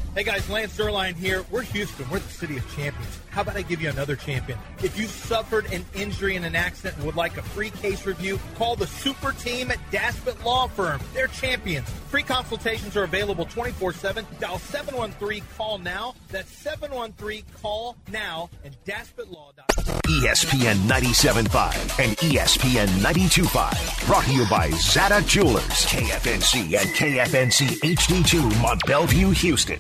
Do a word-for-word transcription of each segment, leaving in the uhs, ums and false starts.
Hey guys, Lance Zierlein here. We're Houston. We're the city of champions. How about I give you another champion? If you suffered an injury in an accident and would like a free case review, call the super team at Daspit Law Firm. They're champions. Free consultations are available twenty-four seven. Dial seven one three, call now. That's seven one three, call now and daspit law dot com. E S P N ninety-seven point five and E S P N ninety-two point five. Brought to you by Zada Jewelers, K F N C and K F N C H D two, Mont Bellevue, Houston.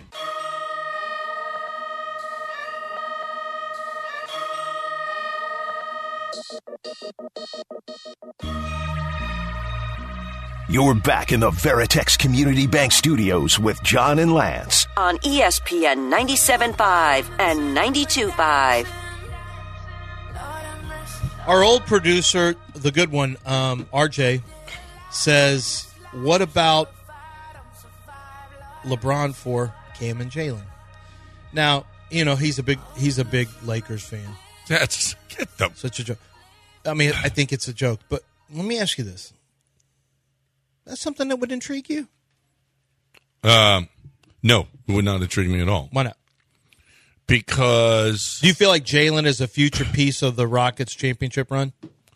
You're back in the Veritex Community Bank Studios with John and Lance. On E S P N ninety-seven point five and ninety-two point five. Our old producer, the good one, um, R J, says, what about LeBron for Cam and Jalen? Now, you know, he's a big he's a big Lakers fan. That's get them. Such a joke. I mean, I think it's a joke, but let me ask you this. That's something that would intrigue you? Um, no, it would not intrigue me at all. Why not? Because... Do you feel like Jalen is a future piece of the Rockets championship run?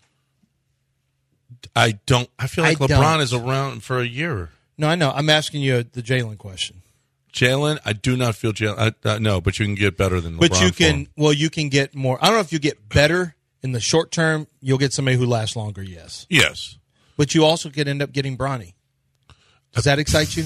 I don't. I feel like I LeBron don't. is around for a year. No, I know. I'm asking you the Jalen question. Jalen, I do not feel Jalen. I, uh, no, but you can get better than LeBron. But you can, for him. well, you can get more. I don't know if you get better in the short term. You'll get somebody who lasts longer, yes. Yes. But you also could end up getting Bronny. Does that excite you?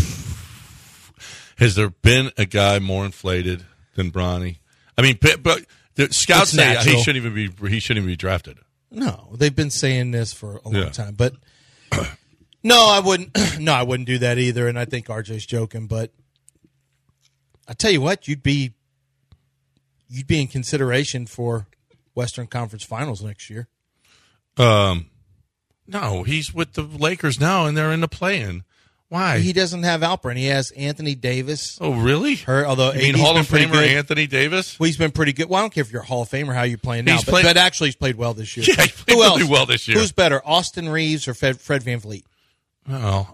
Has there been a guy more inflated than Bronny? I mean, but the scouts It's say natural. he shouldn't even be. He shouldn't even be drafted. No, they've been saying this for a long Yeah. time. But no, I wouldn't. No, I wouldn't do that either. And I think R J's joking. But I tell you what, you'd be you'd be in consideration for Western Conference Finals next year. Um, no, he's with the Lakers now, and they're in the play-in. Why? He doesn't have Alperen. He has Anthony Davis. Oh, really? Hurt, although you mean AD's Hall been of pretty Famer good. Anthony Davis? Well, he's been pretty good. Well, I don't care if you're a Hall of Famer, how you're playing now. He's But, played- but actually, he's played well this year. Yeah, he played Who else? really well this year. Who's better, Austin Reeves or Fred, Fred VanVleet? Well,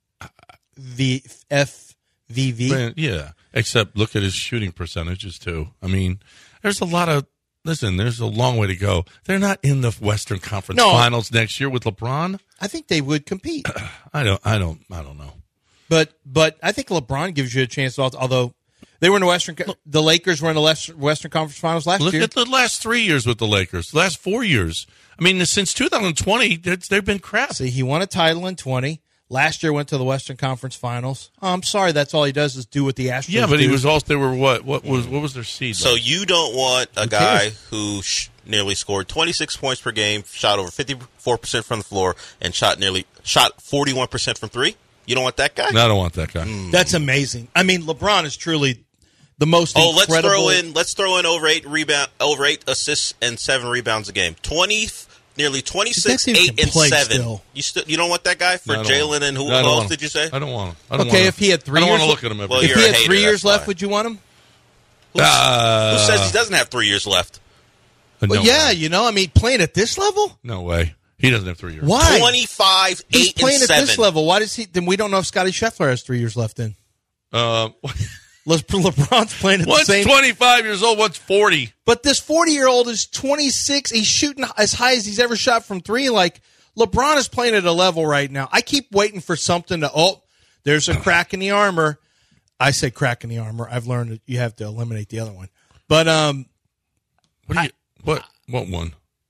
The F V V. man, yeah. Except look at his shooting percentages too. I mean, there's a lot of listen. There's a long way to go. They're not in the Western Conference No. Finals next year with LeBron. I think they would compete. I don't. I don't. I don't know. But but I think LeBron gives you a chance. Also, although they were in the Western, the Lakers were in the Les- Western Conference Finals last Look year. at the last three years with the Lakers. The last four years. I mean, since two thousand twenty, it's- they've been crap. See, he won a title in twenty. Last year went to the Western Conference Finals. Oh, I'm sorry, that's all he does is do what the Astros. Yeah, but he do. was also. They were what? What was? What was their seed? So like? you don't want a Who guy cares? who sh- nearly scored twenty-six points per game, shot over fifty-four percent from the floor, and shot nearly shot forty-one percent from three? You don't want that guy? No, I don't want that guy. That's amazing. I mean, LeBron is truly the most. Oh, let's incredible. throw in let's throw in over eight rebound, over eight assists and seven rebounds a game. Twenty, nearly twenty-six, That dude eight can and play seven. still. You still you don't want that guy for No, I don't want Jalen and who, him. No, I who don't else want did him. you say? I don't want him. I don't Okay, want if he had three I don't years, want to look at him every Well, day. if you're he a had hater, three years that's left, why. would you want him? Uh, Who says he doesn't have three years left? no Well, yeah, way. you know, I mean, playing at this level, No way. He doesn't have three years. why? Twenty-five, He's eight, playing and at seven. this level. Why does he? Then we don't know if Scotty Scheffler has three years left in. Uh, Le- LeBron's playing at the one's same. twenty-five years old. One's forty. But this forty-year-old is twenty-six. He's shooting as high as he's ever shot from three. Like, LeBron is playing at a level right now. I keep waiting for something to, oh, there's a crack in the armor. I say crack in the armor. I've learned that you have to eliminate the other one. But, um, What? Do you, what? What one?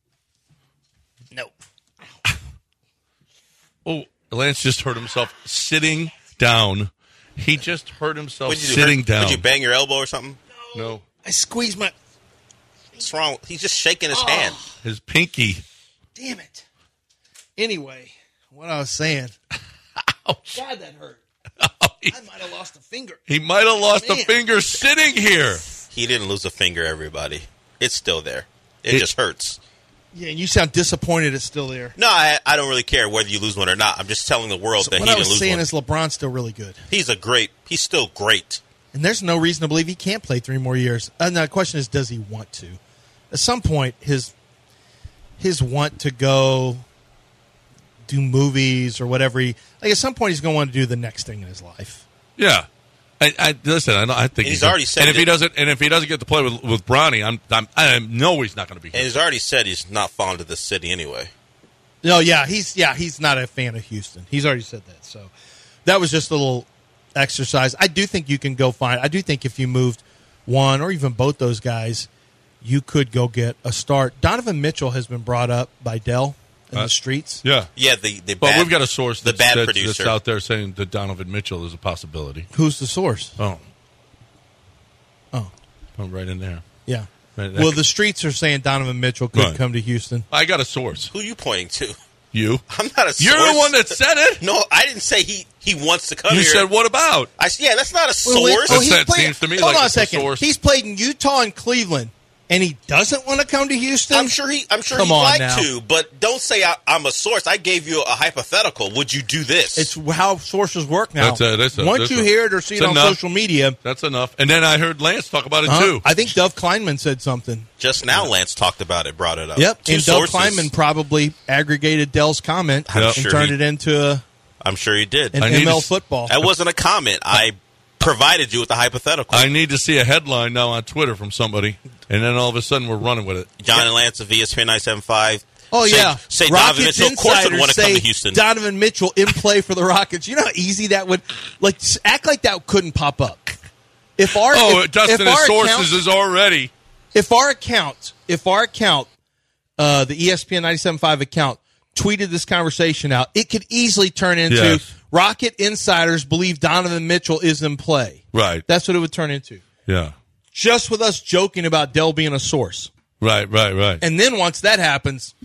no. Oh, Lance just hurt himself sitting down. He just hurt himself What'd you do? sitting Hurt- down. Did you bang your elbow or something? No, I squeezed my, What's wrong? He's just shaking Oh. his hand. his pinky. damn it. Anyway, what I was saying. Ouch. God, that hurt. Oh, he, I might have lost a finger. he might have lost a Man. finger sitting here. He didn't lose a finger, everybody. It's still there. It, It- just hurts. Yeah, and you sound disappointed it's still there. No, I, I don't really care whether you lose one or not. I'm just telling the world So that what he I didn't was lose saying one. is LeBron's still really good. He's a great. He's still great. And there's no reason to believe he can't play three more years. And the question is, does he want to? At some point, his his want to go do movies or whatever he like. At some point, he's going to want to do the next thing in his life. Yeah. I, I listen. I, don't, I think And he's already said And if it- he doesn't, and if he doesn't get to play with with Bronny, I'm, I'm I know he's not going to be And here. he's already said he's not fond of the city anyway. No, yeah, he's yeah, he's not a fan of Houston. He's already said that. So that was just a little exercise. I do think you can go find. I do think if you moved one or even both those guys, you could go get a start. Donovan Mitchell has been brought up by Dell in Uh, the streets. Yeah, Yeah, the the but bad, we've got a source the that's, bad that's, producer. that's out there saying that Donovan Mitchell is a possibility. Who's the source? Oh, Oh, oh right in there. yeah. Right, that Well, could- the streets are saying Donovan Mitchell could Right. come to Houston. I got a source. Who are you pointing to? You. I'm not a You're source. the one that said it. No, I didn't say he, he wants to come You here. said what about? I s- yeah, that's not a Well, wait, source. oh, That's- he's that played- seems to me hold like on a it's a second. source. He's played in Utah and Cleveland, and he doesn't want to come to Houston. I'm sure he. I'm sure Come he'd on like now. to, but don't say I, I'm a source. I gave you a hypothetical. Would you do this? It's how sources work now. That's a- that's a- Once that's you a- hear it or see it it's on enough. social media, That's enough. And then I heard Lance talk about it huh? too. I think Dov Kleinman said something. Just now, Lance talked about it, brought it up. Yep, Two and Dov sources. Kleinman probably aggregated Dell's comment I'm and sure turned he- it into a, I'm sure he did. an I need M L to- football. That wasn't a comment. I provided you with the hypothetical. I need to see a headline now on Twitter from somebody, and then all of a sudden we're running with it. John and Lance of E S P N nine seven five. Oh say, yeah, say Donovan Rockets Mitchell. Of course, would insiders want to come say to Houston. Donovan Mitchell in play for the Rockets. You know how easy that would like s- act like that couldn't pop up. If our Oh, if, Dustin, if our his sources account, is already. if our account, if our account, uh, the E S P N ninety-seven point five account tweeted this conversation out, it could easily turn into Yes. Rocket insiders believe Donovan Mitchell is in play. Right. That's what it would turn into. Yeah. Just with us joking about Dell being a source. Right, right, right. And then once that happens,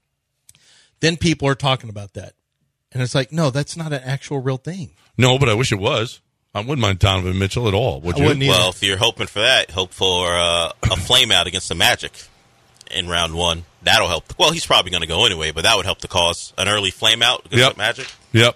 then people are talking about that. And it's like, no, that's not an actual real thing. No, but I wish it was. I wouldn't mind Donovan Mitchell at all. Would I you? wouldn't either. Well, if you're hoping for that, hope for uh, a flame out against the Magic in round one. That'll help. Well, he's probably going to go anyway, but that would help to cause an early flame out against Yep. the Magic. Yep.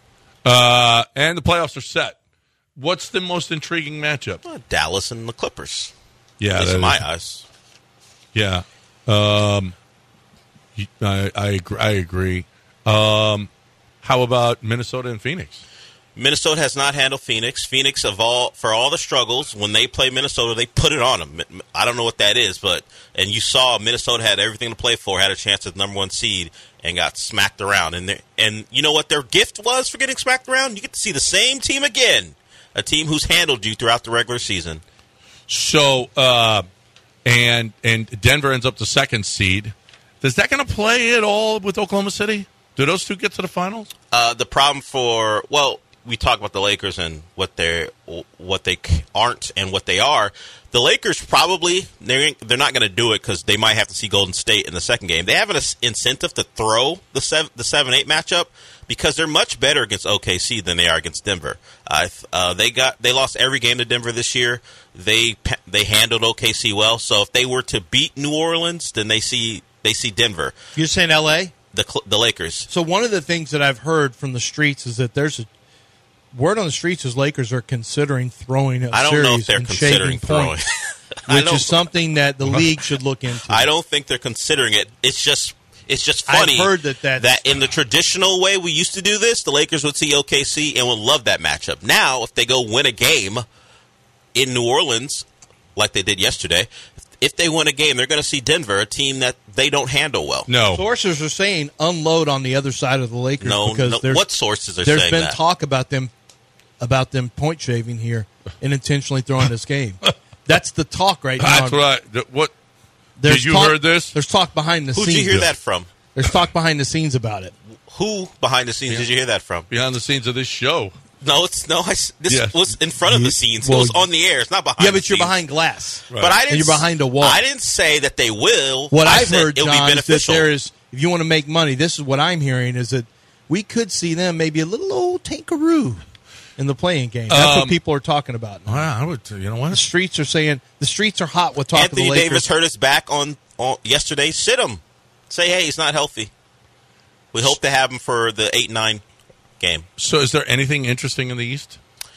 Uh, and the playoffs are set. What's the most intriguing matchup? Uh, Dallas and the Clippers. Yeah, At least that in my is- eyes. Yeah. Um, y- I, I agree. I agree. Um, how about Minnesota and Phoenix? Minnesota has not handled Phoenix. Phoenix, of all for all the struggles, when they play Minnesota, they put it on them. I don't know what that is, but and you saw Minnesota had everything to play for, had a chance at the number one seed, and got smacked around. And they- and you know what their gift was for getting smacked around? You get to see the same team again, a team who's handled you throughout the regular season. So, uh, and and Denver ends up the second seed. Is that going to play at all with Oklahoma City? Do those two get to the finals? Uh, the problem for well, we talk about the Lakers and what they what they aren't and what they are. The Lakers probably they're they're not going to do it because they might have to see Golden State in the second game. They have an incentive to throw the seven the seven eight matchup because they're much better against O K C than they are against Denver. Uh, uh, they got they lost every game to Denver this year. They they handled O K C well. So if they were to beat New Orleans, then they see they see Denver. You're saying L A? The the Lakers. So one of the things that I've heard from the streets is that there's a word on the streets is Lakers are considering throwing a I don't series know if they're and considering shaving throwing. points, I which don't- is something that the league should look into. I don't think they're considering it. It's just it's just I've funny heard that that's- that in the traditional way we used to do this, the Lakers would see O K C and would love that matchup. Now, if they go win a game in New Orleans, like they did yesterday, if they win a game, they're going to see Denver, a team that they don't handle well. No. Sources are saying unload on the other side of the Lakers No, because no there's, what sources are there's saying been that? talk about them about them point shaving here and intentionally throwing this game. That's the talk right now. That's right. Th- What? There's Did you talk, heard this? There's talk behind the Who'd scenes. you hear that from? There's talk behind the scenes about it. Who behind the scenes did you hear that from? Behind the scenes of this show. No, it's no. I s this Yes. was in front of You- the scenes. well, it was on the air. It's not behind. Yeah, the but you're scenes. behind glass. Right. But I didn't. And you're behind a wall. I didn't say that they will. What I I've said heard, it'll John, be is that beneficial. there is, if you want to make money, this is what I'm hearing, is that we could see them maybe a little old tankaroo in the playing game. That's Um, what people are talking about. Wow, I would. You know The what? streets are saying, the streets are hot with talk Anthony of the Lakers. Davis hurt his back on, on yesterday. Sit him. Say, hey, he's not healthy. We hope to have him for the eight nine game. So, is there anything interesting in the East?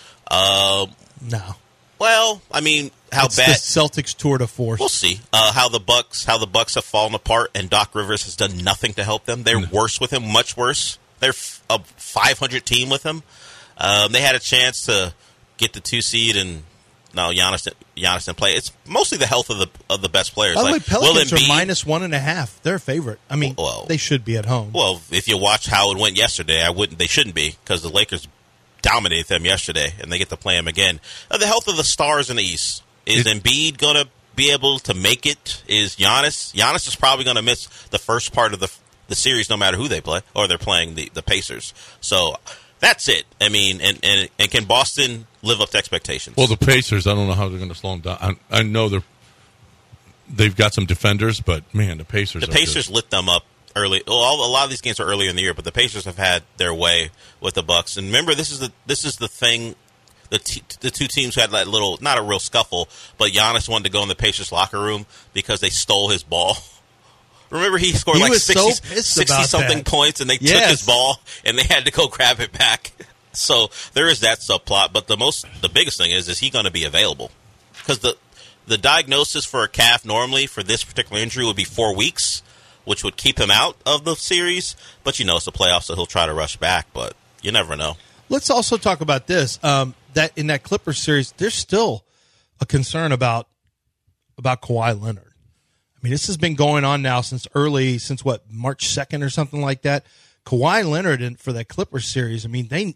Uh, No. well, I mean, how It's bad? the Celtics tour de force. We'll see. Uh, how the Bucks, how the Bucks have fallen apart, and Doc Rivers has done nothing to help them. They're worse with him, much worse. They're f- a five hundred team with him. Um, they had a chance to get the two seed and no Giannis Giannis didn't play. It's mostly the health of the of the best players. By the way, like, Pelicans Will are Embiid, minus one and a half. They're a favorite. I mean, well, they should be at home. Well, if you watch how it went yesterday, I wouldn't. They shouldn't be because the Lakers dominated them yesterday, and they get to play them again. Uh, the health of the stars in the East. Is it, Embiid going to be able to make it? Is Giannis? Giannis is probably going to miss the first part of the the series, no matter who they play, or they're playing the, the Pacers. So that's it. I mean, and, and and can Boston live up to expectations? Well, the Pacers, I don't know how they're going to slow them down. I, I know they're they've got some defenders, but man, the Pacers. The Pacers lit them up early. Well, all, a lot of these games are earlier in the year, but the Pacers have had their way with the Bucks. And remember, this is the this is the thing. The t- the two teams had that little, not a real scuffle, but Giannis wanted to go in the Pacers locker room because they stole his ball. Remember, he scored he like was sixty, so pissed sixty about something that. points, and they Yes. took his ball, and they had to go grab it back. So there is that subplot. But the most, the biggest thing is, is he going to be available? Because the the diagnosis for a calf normally for this particular injury would be four weeks, which would keep him out of the series. But you know, it's the playoffs, so he'll try to rush back. But you never know. Let's also talk about this. Um, that in that Clippers series, there's still a concern about about Kawhi Leonard. I mean, this has been going on now since early, since what, March second or something like that. Kawhi Leonard in, for that Clippers series. I mean, they.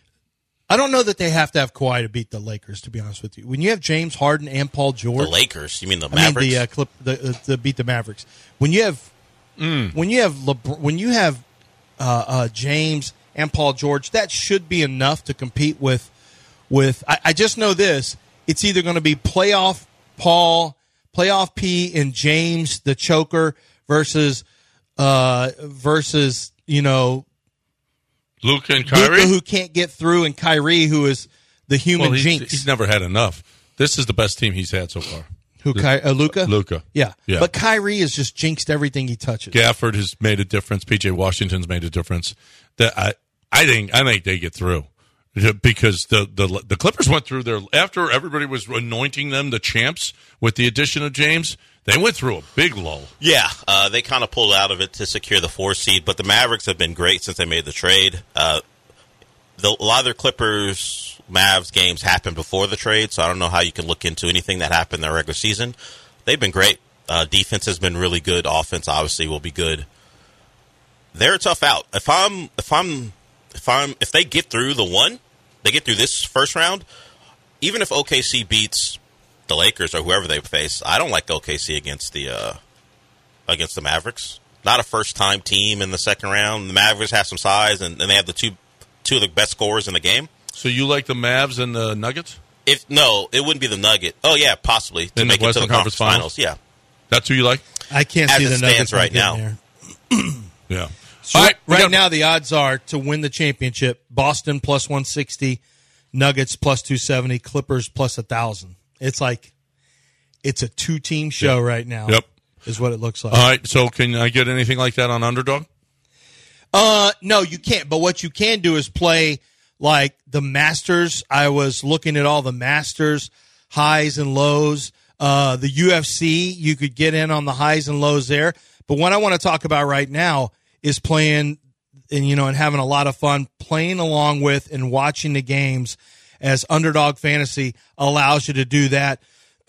I don't know that they have to have Kawhi to beat the Lakers. To be honest with you, when you have James Harden and Paul George, The Lakers, you mean the I Mavericks? mean the uh, clip, the, uh, the beat the Mavericks. When you have, Mm. when you have LeBron, when you have uh, uh, James and Paul George, that should be enough to compete with. With I, I just know this: it's either going to be playoff Paul, playoff P, and James the choker versus uh, versus you know Luka and Kyrie, Luka, who can't get through, and Kyrie, who is the human well, he's, jinx. he's never had enough. This is the best team he's had so far. Who Ky- uh, Luka? Luka. Yeah. Yeah. But Kyrie has just jinxed everything he touches. Gafford has made a difference. P J Washington's made a difference. That I, I think, I think they get through because the, the the Clippers went through their after everybody was anointing them the champs with the addition of James. They went through a big lull. Yeah, uh, they kind of pulled out of it to secure the four seed, but the Mavericks have been great since they made the trade. Uh, the, a lot of their Clippers Mavs games happened before the trade, so I don't know how you can look into anything that happened in their regular season. They've been great. Uh, defense has been really good. Offense obviously will be good. They're a tough out. If I'm if I'm if I'm if they get through the one, they get through this first round, even if O K C beats the Lakers or whoever they face, I don't like O K C against the uh, against the Mavericks. Not a first time team in the second round. The Mavericks have some size and, and they have the two two of the best scorers in the game. So you like the Mavs and the Nuggets? If no, it wouldn't be the Nugget. Oh yeah, possibly to In the make it to Western the conference, Conference finals. Yeah, That's who you like? I can't As see it the stands Nuggets right not now. getting there. Yeah. So All right, we got- now the odds are to win the championship: Boston plus one sixty, Nuggets plus two seventy, Clippers plus a thousand. It's like it's a two team show Yep. right now. Yep. Is what it looks like. All right. So can I get anything like that on Underdog? Uh, no, you can't. But what you can do is play like the Masters. I was looking at all the Masters highs and lows. Uh, the U F C, you could get in on the highs and lows there. But what I want to talk about right now is playing and, you know, and having a lot of fun playing along with and watching the games as Underdog Fantasy allows you to do that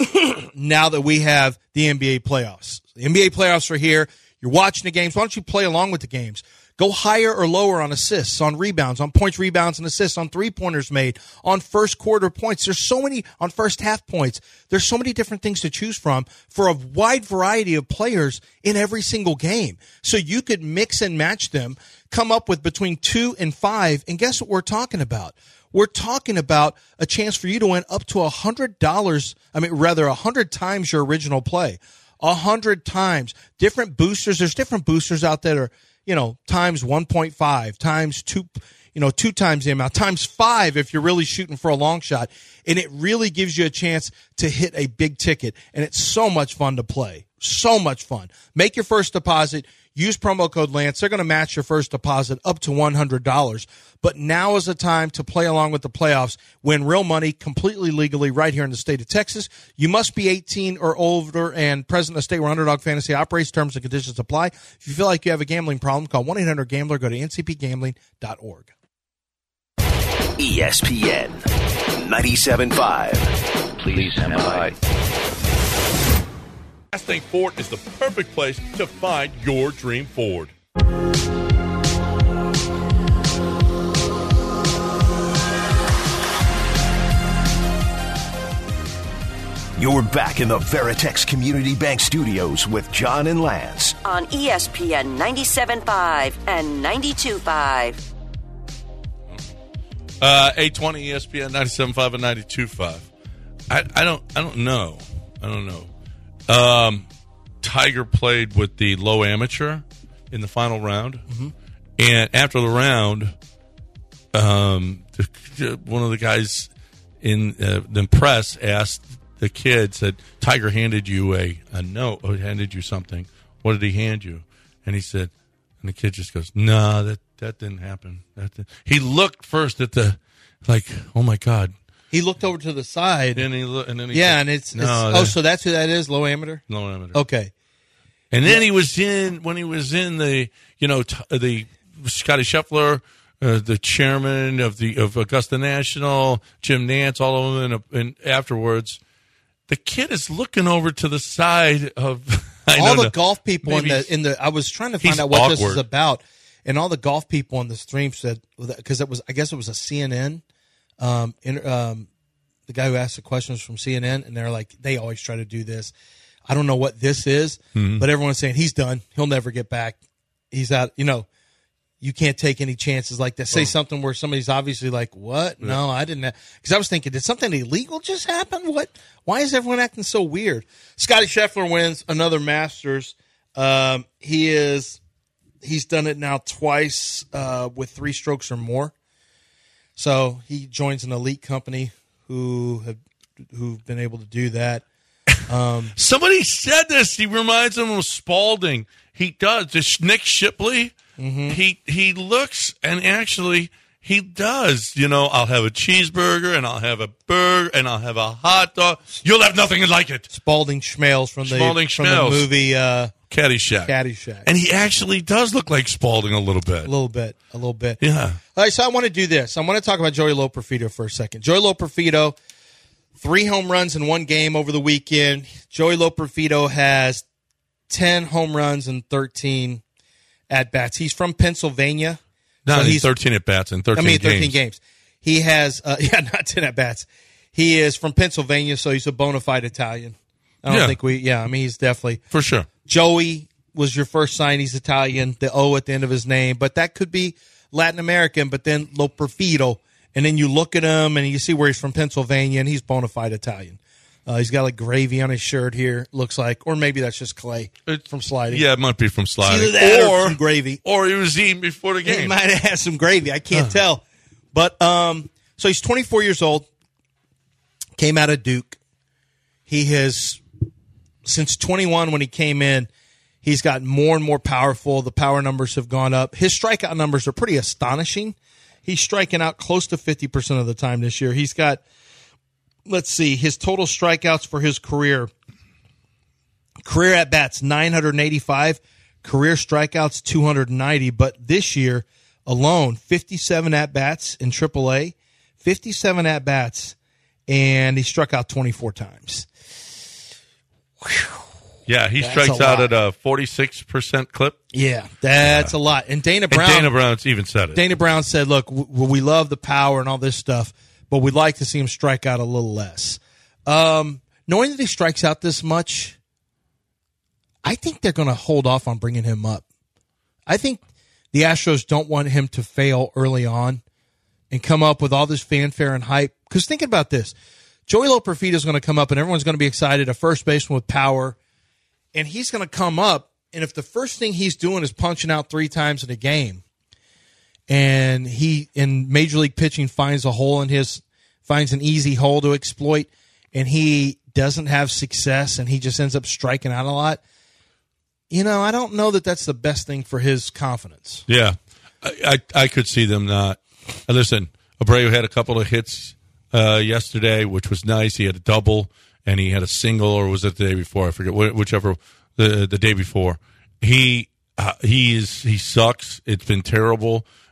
now that we have the N B A playoffs. The N B A playoffs are here. You're watching the games. Why don't you play along with the games? Go higher or lower on assists, on rebounds, on points, rebounds, and assists, on three-pointers made, on first quarter points. There's so many, on first half points. There's so many different things to choose from for a wide variety of players in every single game. So you could mix and match them, come up with between two and five, and guess what we're talking about? We're talking about a chance for you to win up to one hundred dollars, I mean, rather one hundred times your original play. one hundred times. Different boosters. There's different boosters out there that are, you know, times one point five, times two, you know, two times the amount, times five if you're really shooting for a long shot. And it really gives you a chance to hit a big ticket. And it's so much fun to play. So much fun. Make your first deposit. Use promo code Lance. They're going to match your first deposit up to one hundred dollars. But now is the time to play along with the playoffs. Win real money completely legally right here in the state of Texas. You must be eighteen or older and present in a state where Underdog Fantasy operates. Terms and conditions apply. If you feel like you have a gambling problem, call one eight hundred gambler. Go to N C P gambling dot org. E S P N ninety-seven point five. Please stand by. Mustang Ford is the perfect place to find your dream Ford. You're back in the Veritex Community Bank Studios with John and Lance. On E S P N ninety-seven point five and ninety-two point five. Uh, eight twenty E S P N ninety-seven point five and ninety-two point five. I, I don't I don't know. I don't know. Um, Tiger played with the low amateur in the final round. Mm-hmm. And after the round, um, the, one of the guys in uh, the press asked the kid, said, Tiger handed you a, a note, or handed you something. What did he hand you? And he said, and the kid just goes, no, nah, that, that didn't happen. That didn't. He looked first at the, like, oh, my God. He looked over to the side. And, he lo- and then he yeah, said, and it's, no, it's that, oh, so that's who that is, low amateur? Low amateur. Okay. And then he was in, when he was in the, you know, t- the Scotty Scheffler, uh, the chairman of the of Augusta National, Jim Nantz, all of them, and, and afterwards, the kid is looking over to the side of I all the know, golf people in maybe the in the. I was trying to find he's out what this awkward. was about, and all the golf people on the stream said because it was. I guess it was a C N N. Um, in, um, the guy who asked the questions from C N N, and they're like, they always try to do this. I don't know what this is, Mm-hmm. but everyone's saying he's done. He'll never get back. He's out. You know, you can't take any chances like that. Say Oh. something where somebody's obviously like, "What? No, I didn't." Because I was thinking, did something illegal just happen? What? Why is everyone acting so weird? Scotty Scheffler wins another Masters. Um, he is he's done it now twice uh, with three strokes or more. So he joins an elite company who have who've been able to do that. Um, Somebody said this. He reminds him of Spalding. He does. This Nick Shipley. Mm-hmm. He he looks and actually he does. You know, I'll have a cheeseburger and I'll have a burger and I'll have a hot dog. You'll have nothing like it. Spalding Schmales from the Spalding from the Schmales. movie uh, Caddyshack. Caddyshack. And he actually does look like Spalding a little bit. A little bit, a little bit. Yeah. All right, so I want to do this. I want to talk about Joey Loperfido for a second. Joey Loperfido, three home runs in one game over the weekend. Joey Loperfido has ten home runs and thirteen at-bats. He's from Pennsylvania. No, so he's thirteen at bats and thirteen I mean, thirteen games. games. He has, uh, yeah, not ten at-bats. He is from Pennsylvania, so he's a bona fide Italian. I don't Yeah. think we, yeah, I mean, he's definitely. For sure. Joey was your first sign. He's Italian, the O at the end of his name, but that could be Latin American, but then Loperfido. And then you look at him and you see where he's from Pennsylvania, and he's bona fide Italian. Uh, he's got like gravy on his shirt here, looks like, or maybe that's just clay It- from sliding. Yeah, it might be from It's sliding. either that or, or, some gravy. or he was eating before the He game. might have had some gravy. I can't tell. But um, so he's twenty-four years old, came out of Duke. He has, since twenty-one when he came in, he's gotten more and more powerful. The power numbers have gone up. His strikeout numbers are pretty astonishing. He's striking out close to fifty percent of the time this year. He's got, let's see, his total strikeouts for his career, career at-bats, nine hundred eighty-five, career strikeouts, two hundred ninety. But this year alone, fifty-seven at-bats in triple A, fifty-seven at-bats, and he struck out twenty-four times. Yeah, he That's strikes a out lot. at a forty-six percent clip. Yeah, that's a lot. And Dana Brown, And Dana Brown's even said it. Dana Brown said, look, w- we love the power and all this stuff, but we'd like to see him strike out a little less. Um, knowing that he strikes out this much, I think they're going to hold off on bringing him up. I think the Astros don't want him to fail early on and come up with all this fanfare and hype. Because think about this. Joey Loperfido is going to come up and everyone's going to be excited, a first baseman with power, and he's going to come up, and if the first thing he's doing is punching out three times in a game, and he in Major League pitching finds a hole in his finds an easy hole to exploit, and he doesn't have success, and he just ends up striking out a lot. You know, I don't know that that's the best thing for his confidence. Yeah, I, I I could see them not. Uh, listen, Abreu had a couple of hits uh, yesterday, which was nice. He had a double, and he had a single, or was it the day before? I forget. Wh- Whichever the the day before. He uh, he is he sucks. It's been terrible.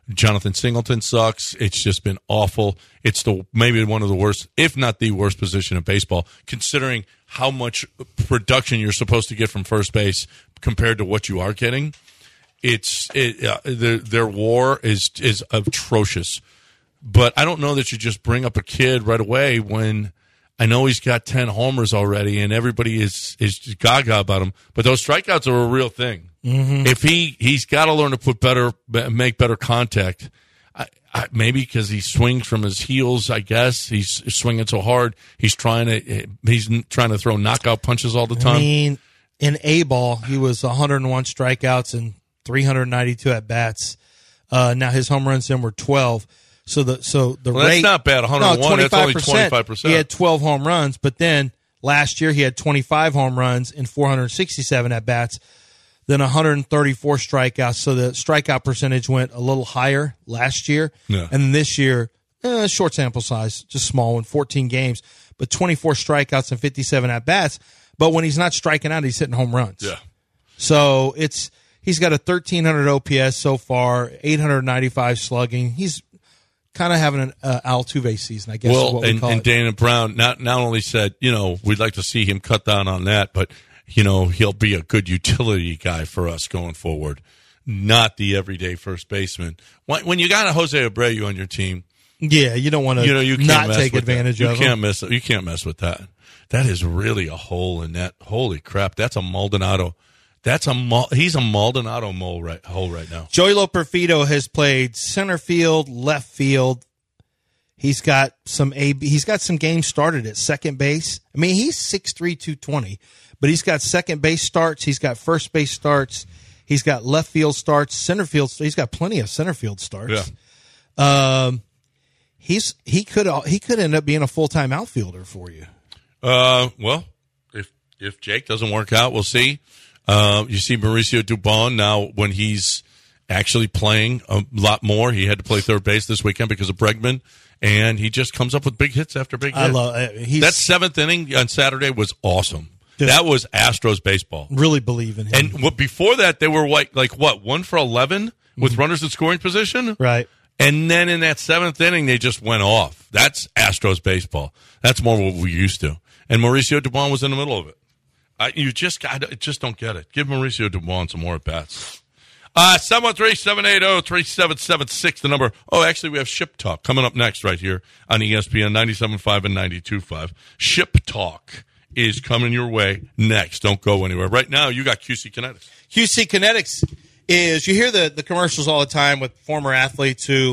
Jonathan Singleton sucks. It's just been awful. It's the maybe one of the worst, if not the worst position in baseball, considering how much production you're supposed to get from first base compared to what you are getting. It's it, uh, their their WAR is is atrocious. But I don't know that you just bring up a kid right away when I know he's got ten homers already and everybody is is gaga about him. But those strikeouts are a real thing. Mm-hmm. If he he's got to learn to put better, make better contact. I, I, maybe because he swings from his heels. I guess he's swinging so hard. He's trying to he's trying to throw knockout punches all the time. I mean, in A ball, he was one hundred one strikeouts and three hundred ninety-two at bats. Uh, now his home runs in were twelve. So the so the well, rate that's not bad. one hundred one. No, that's only twenty-five percent. He had twelve home runs, but then last year he had twenty-five home runs and four hundred sixty-seven at bats. Then one hundred thirty-four strikeouts. So the strikeout percentage went a little higher last year. Yeah. And this year, eh, short sample size, just small one, fourteen games, but twenty-four strikeouts and fifty-seven at bats. But when he's not striking out, he's hitting home runs. Yeah. So it's he's got a thirteen hundred O P S so far, eight hundred ninety-five slugging. He's kind of having an uh, Altuve season, I guess. Well, is what we and, call and it. Dana Brown not not only said, you know, we'd like to see him cut down on that, but you know, he'll be a good utility guy for us going forward, not the everyday first baseman. When, when you got a Jose Abreu on your team, yeah, you don't want to you know, you can't not mess take with advantage that. of you him. can't mess. You can't mess with that. That is really a hole in that. Holy crap! That's a Maldonado. That's a he's a Maldonado mole right hole right now. Joey Loperfido has played center field, left field. He's got some A B. He's got some games started at second base. I mean, he's six three, two twenty, but he's got second base starts. He's got first base starts. He's got left field starts, center field. He's got plenty of center field starts. Yeah. Um, he's he could he could end up being a full time outfielder for you. Uh, well, if if Jake doesn't work out, we'll see. Uh, you see Mauricio Dubon now when he's actually playing a lot more. He had to play third base this weekend because of Bregman. And he just comes up with big hits after big hits. I love uh, he's, that seventh inning on Saturday was awesome. That was Astros baseball. Really believe in him. And what before that, they were like, like what, one for eleven with mm-hmm. runners in scoring position? Right. And then in that seventh inning, they just went off. That's Astros baseball. That's more what we used to. And Mauricio Dubon was in the middle of it. I, you just I just don't get it. Give Mauricio Dubon some more at-bats. Uh, seven one three, seven eight zero, three seven seven six, the number. Oh, actually, we have Ship Talk coming up next right here on E S P N ninety-seven point five and ninety-two point five. Ship Talk is coming your way next. Don't go anywhere. Right now, you got Q C Kinetics. Q C Kinetics is, you hear the, the commercials all the time with former athletes who,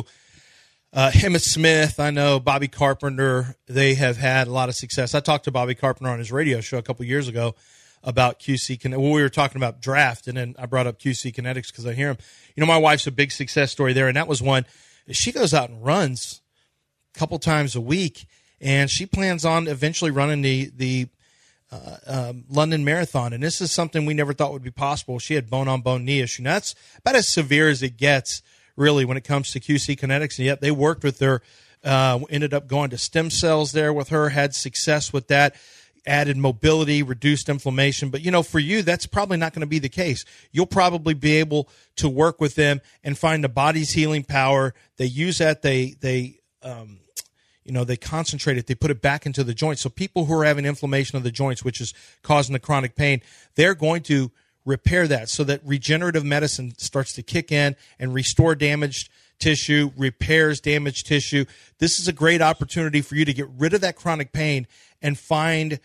uh, Emmitt Smith, I know, Bobby Carpenter, they have had a lot of success. I talked to Bobby Carpenter on his radio show a couple years ago about Q C Kinetics. Well, we were talking about draft, and then I brought up Q C Kinetics because I hear him. You know, my wife's a big success story there, and that was one. She goes out and runs a couple times a week, and she plans on eventually running the the uh, um, London Marathon. And this is something we never thought would be possible. She had bone-on-bone knee issue. Now, that's about as severe as it gets, really, when it comes to Q C Kinetics. And yet they worked with her, uh, ended up going to stem cells there with her, had success with that. Added mobility, reduced inflammation. But, you know, for you, that's probably not going to be the case. You'll probably be able to work with them and find the body's healing power. They use that. They, they, um, you know, they concentrate it. They put it back into the joint. So people who are having inflammation of the joints, which is causing the chronic pain, they're going to repair that so that regenerative medicine starts to kick in and restore damaged tissue, repairs damaged tissue. This is a great opportunity for you to get rid of that chronic pain and find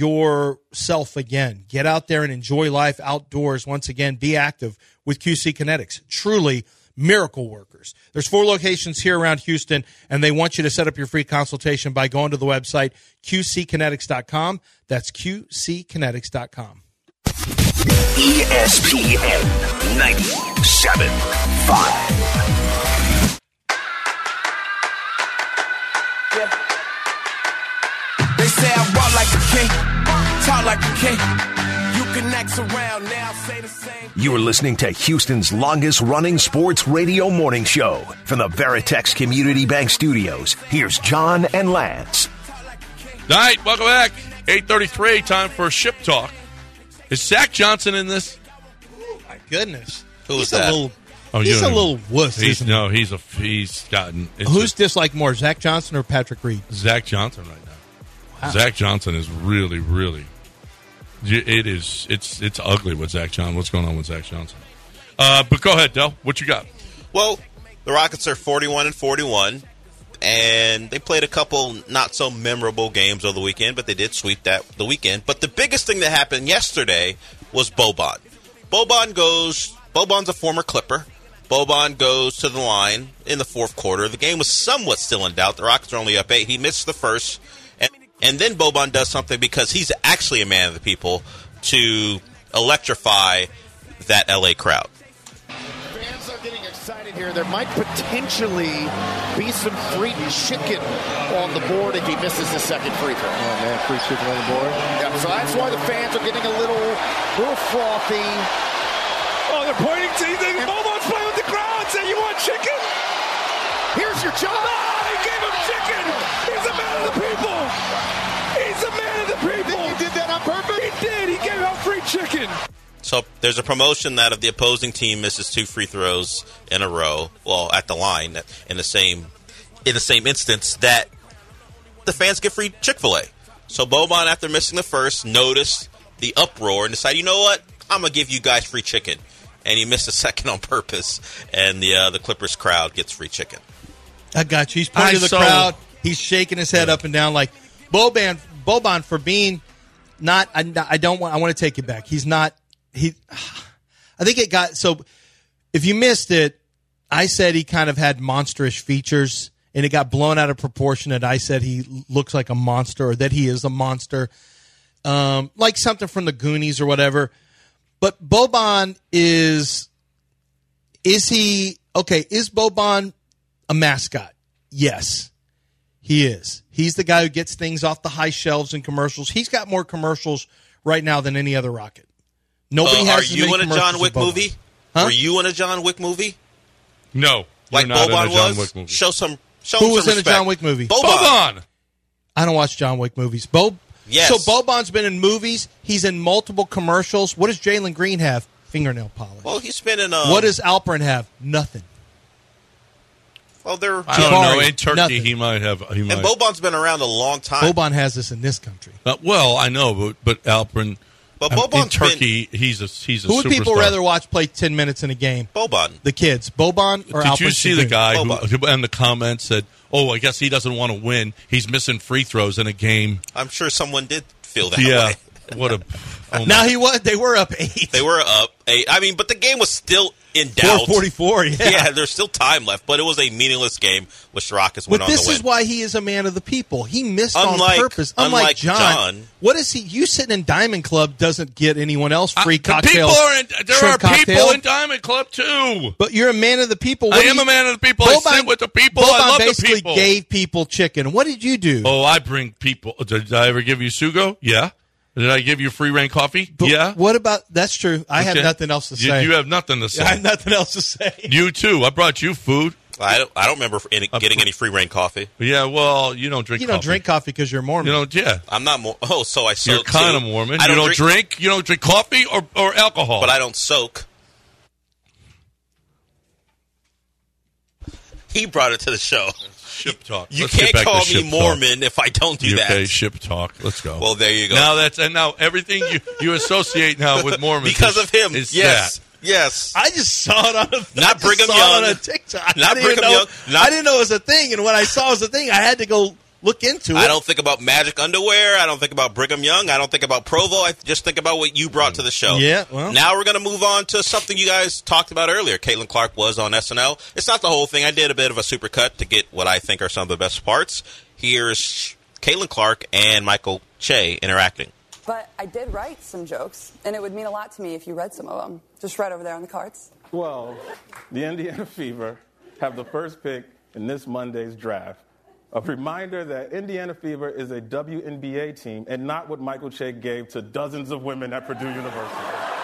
yourself again. Get out there and enjoy life outdoors once again. Be active with Q C Kinetics. Truly miracle workers. There's four locations here around Houston, and they want you to set up your free consultation by going to the website Q C kinetics dot com. That's Q C kinetics dot com. E S P N ninety-seven point five. Yeah. They say I walk like a king, talk like a king. You can act around now, say the same. You're listening to Houston's longest running sports radio morning show from the Veritex Community Bank Studios. Here's John and Lance. All right, welcome back. eight thirty-three, time for Ship Talk. Is Zach Johnson in this? Oh, my goodness. Who he's is a that? Little, Oh, he's you a know, little wuss. He's, Isn't no, he's a he's gotten. he? It's Who's a, disliked more, Zach Johnson or Patrick Reed? Zach Johnson right now? Wow. Zach Johnson is really, really. It is. It's it's ugly with Zach Johnson. What's going on with Zach Johnson? Uh, but go ahead, Del. What you got? Well, the Rockets are forty-one and forty-one, and they played a couple not so memorable games over the weekend, but they did sweep that the weekend. But the biggest thing that happened yesterday was Boban. Boban goes. Boban's a former Clipper. Boban goes to the line in the fourth quarter. The game was somewhat still in doubt. The Rockets are only up eight. He missed the first. And, and then Boban does something because he's actually a man of the people to electrify that L A crowd. Fans are getting excited here. There might potentially be some free chicken on the board if he misses the second free throw. Oh, man, free chicken on the board. Yeah, so that's why the fans are getting a little, little frothy. Oh, they're pointing to you. Boban's playing with the crowd saying, you want chicken? Here's your job. No, he gave him chicken. He's a man of the people. He's a man of the people. He did that on purpose? He did. He gave out free chicken. So there's a promotion that if the opposing team misses two free throws in a row, well, at the line, in the same in the same instance, that the fans get free Chick-fil-A. So Boban, after missing the first, noticed the uproar and decided, you know what, I'm going to give you guys free chicken. And he missed a second on purpose, and the uh, the Clippers crowd gets free chicken. I got you. He's pointing to the saw, crowd. He's shaking his head yeah. up and down like Boban. Boban for being not. I, I don't want. I want to take it back. He's not. He. I think it got so. If you missed it, I said he kind of had monsterish features, and it got blown out of proportion. That I said he looks like a monster, or that he is a monster, um, like something from the Goonies or whatever. But Boban is. Is he okay? Is Boban a mascot? Yes, he is. He's the guy who gets things off the high shelves in commercials. He's got more commercials right now than any other Rocket. Nobody uh, has. Are as you many in a John Wick movie? Huh? Were you in a John Wick movie? No, like not Boban in a John was. Wick movie. Show some. Show Who him was some in respect. a John Wick movie? Boban. Boban. I don't watch John Wick movies. Bo. Yes. So Boban's been in movies. He's in multiple commercials. What does Jalen Green have? Fingernail polish. Well, he's been in. Um, what does Alperin have? Nothing. Well, they're. I don't know. In Turkey, Nothing. he might have. He might. And Boban's been around a long time. Boban has this in this country. Uh, well, I know, but but Alperin. But um, Boban's in Turkey, been, he's a he's a Who would superstar. people rather watch play ten minutes in a game? Boban. The kids. Boban or Did Alperin you see Sengun? the guy Boban. who, in the comments said, "Oh, I guess he doesn't want to win. He's missing free throws in a game." I'm sure someone did feel that Yeah. way. What a. Oh now he was. They were up eight. They were up eight. I mean, but the game was still in doubt. four forty-four. Yeah. Yeah, there's still time left, but it was a meaningless game, which the Rockets went But on this to win. is why he is a man of the people. He missed Unlike- on purpose. Unlike, unlike John, John. What is he? You sitting in Diamond Club doesn't get anyone else free Uh, cocktails. People are in, there shrimp are cocktail. people in Diamond Club too. But you're a man of the people. I What do am you- a man of the people. Boban, I sit with the people. Boban I love basically the people. gave people chicken. What did you do? Oh, I bring people. Did I ever give you Sugo? Yeah. Did I give you free reign coffee? But yeah. What about? That's true. I have Okay. nothing else to You- say. You, have nothing to say. I have nothing else to say. You too. I brought you food. I don't, I don't remember any, getting any free reign coffee. Yeah. Well, you don't drink. You don't coffee. drink coffee because you're Mormon. You don't. Yeah. I'm not more. Oh, so I soak. You're kind of too. Mormon. I You don't drink, drink. You don't drink coffee or, or alcohol. but I don't soak. He brought it to the show. Ship talk. You Let's get can't back to call me ship Mormon talk. if I don't do You that. Okay, ship talk. Let's go. Well, there you go. Now that's and now everything you, you associate now with Mormons because is, of him. Is Yes. that. Yes. I just saw it on a Not I just Brigham saw Young. it on a TikTok. Not I didn't Brigham know, Young. Not- I didn't know it was a thing, and when I saw it was a thing, I had to go look into it. I don't think about Magic Underwear. I don't think about Brigham Young. I don't think about Provo. I just think about what you brought to the show. Yeah, well. Now we're going to move on to something you guys talked about earlier. Caitlin Clark was on S N L. It's not the whole thing. I did a bit of a supercut to get what I think are some of the best parts. Here's Caitlin Clark and Michael Che interacting. But I did write some jokes, and it would mean a lot to me if you read some of them. Just right over there on the cards. Well, the Indiana Fever have the first pick in this Monday's draft. A reminder that Indiana Fever is a W N B A team and not what Michael Che gave to dozens of women at Purdue University.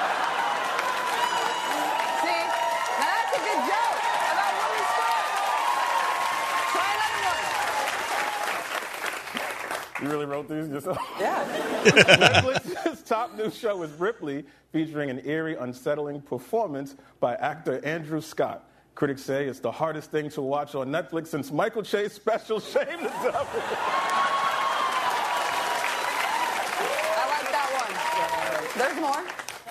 See? Now that's a good joke about women's sports. Try another one. You really wrote these yourself? Yeah. Netflix's top new show is Ripley, featuring an eerie, unsettling performance by actor Andrew Scott. Critics say it's the hardest thing to watch on Netflix since Michael Che's special Shame the Devil. I like that one. There's more.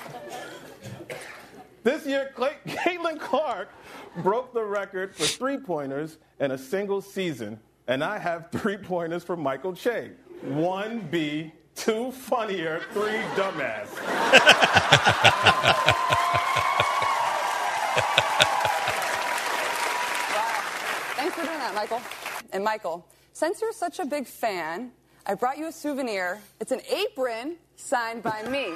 This year, Clay- Caitlin Clark broke the record for three-pointers in a single season, and I have three-pointers for Michael Che. One B, two funnier, three dumbass. Thanks for doing that, Michael. And Michael, since you're such a big fan, I brought you a souvenir. It's an apron signed by me.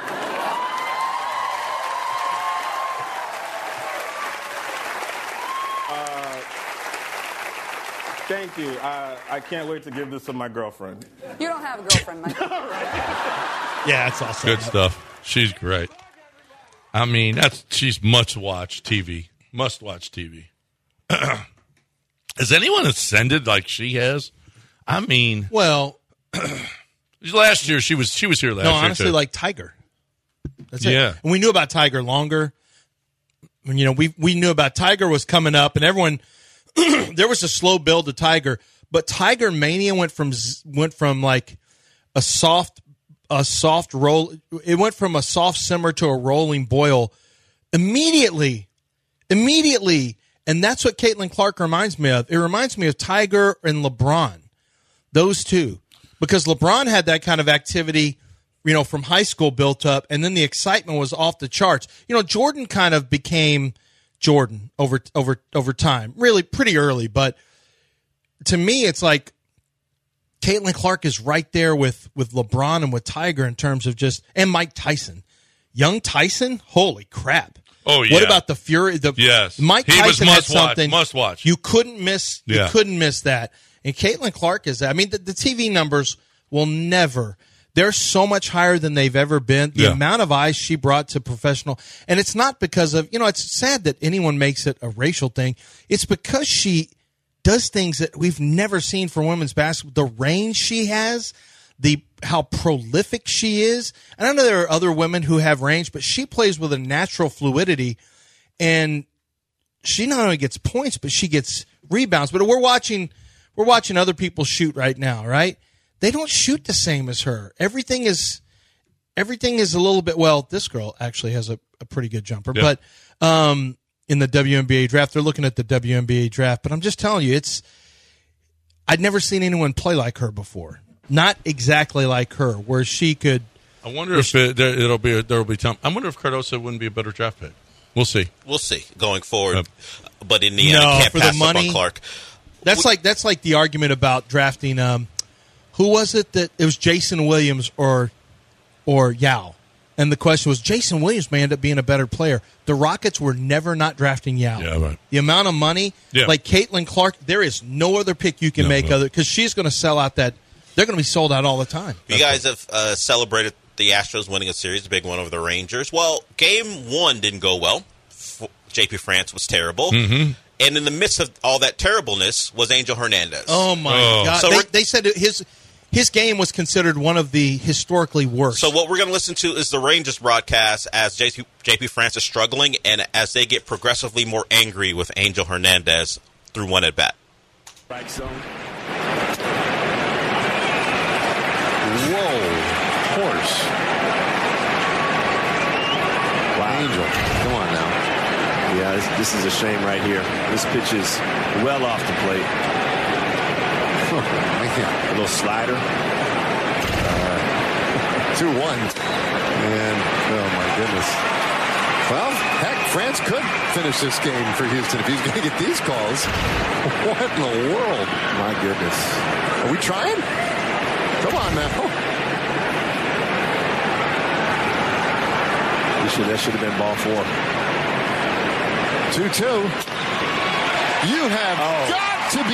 Uh, thank you. I, I can't wait to give this to my girlfriend. You don't have a girlfriend, Michael. Yeah, that's awesome. Good stuff. She's great. I mean, that's she's must-watch T V. Must-watch T V. Has anyone ascended like she has? I mean, well, last year she was she was here last no, year. honestly, too. like Tiger. That's Yeah. it. And we knew about Tiger longer. And, you know, we we knew about Tiger was coming up, and everyone there was a slow build to Tiger, but Tiger Mania went from z- went from like a soft a soft roll. It went from a soft simmer to a rolling boil immediately, immediately, and that's what Caitlin Clark reminds me of. It reminds me of Tiger and LeBron, those two, because LeBron had that kind of activity, you know, from high school built up, and then the excitement was off the charts. You know, Jordan kind of became Jordan over over over time, really pretty early. But to me, it's like Caitlin Clark is right there with with LeBron and with Tiger in terms of just, and Mike Tyson, young Tyson. Holy crap! Oh yeah. What about the Fury? The yes, Mike he Tyson was had must something watch. Must watch. You couldn't miss. Yeah. You couldn't miss that. And Caitlin Clark is that. I mean, the, the T V numbers will never. They're so much higher than they've ever been. The Yeah. amount of eyes she brought to professional, and it's not because of, you know, it's sad that anyone makes it a racial thing. It's because she does things that we've never seen for women's basketball. The range she has, the how prolific she is. And I know there are other women who have range, but she plays with a natural fluidity, and she not only gets points, but she gets rebounds. But we're watching, we're watching other people shoot right now, right? They don't shoot the same as her. Everything is, everything is a little bit. Well, this girl actually has a, a pretty good jumper, Yeah. but um, in the W N B A draft, they're looking at the W N B A draft. But I'm just telling you, it's. I'd never seen anyone play like her before. Not exactly like her, where she could. I wonder if it, there, it'll be there'll be time. I wonder if Cardoso wouldn't be a better draft pick. We'll see. We'll see going forward. Yep. But in the end, No, I can't for the pass up money- on Clark. That's like that's like the argument about drafting. Um, who was it that it was Jason Williams or or Yao? And the question was, Jason Williams may end up being a better player. The Rockets were never not drafting Yao. Yeah, right. The amount of money, Yeah. like Caitlin Clark, there is no other pick you can No, make no. other because she's going to sell out that. They're going to be sold out all the time. You guys have uh, celebrated the Astros winning a series, the big one over the Rangers. Well, game one didn't go well. F- J P France was terrible. Mm-hmm. And in the midst of all that terribleness was Angel Hernandez. Oh my Oh. God! So they, we're- they said his his game was considered one of the historically worst. So what we're going to listen to is the Rangers broadcast as J P, J P France is struggling and as they get progressively more angry with Angel Hernandez through one at bat. Right zone. Whoa, horse. Wow. Angel, come on now. Yeah, this, this is a shame right here. This pitch is well off the plate. Oh, man. A little slider. Uh, two one. And, oh, my goodness. Well, heck, France could finish this game for Houston if he's going to get these calls. What in the world? My goodness. Are we trying? Come on now. Should, that should have been ball four. two two. You have oh. got to be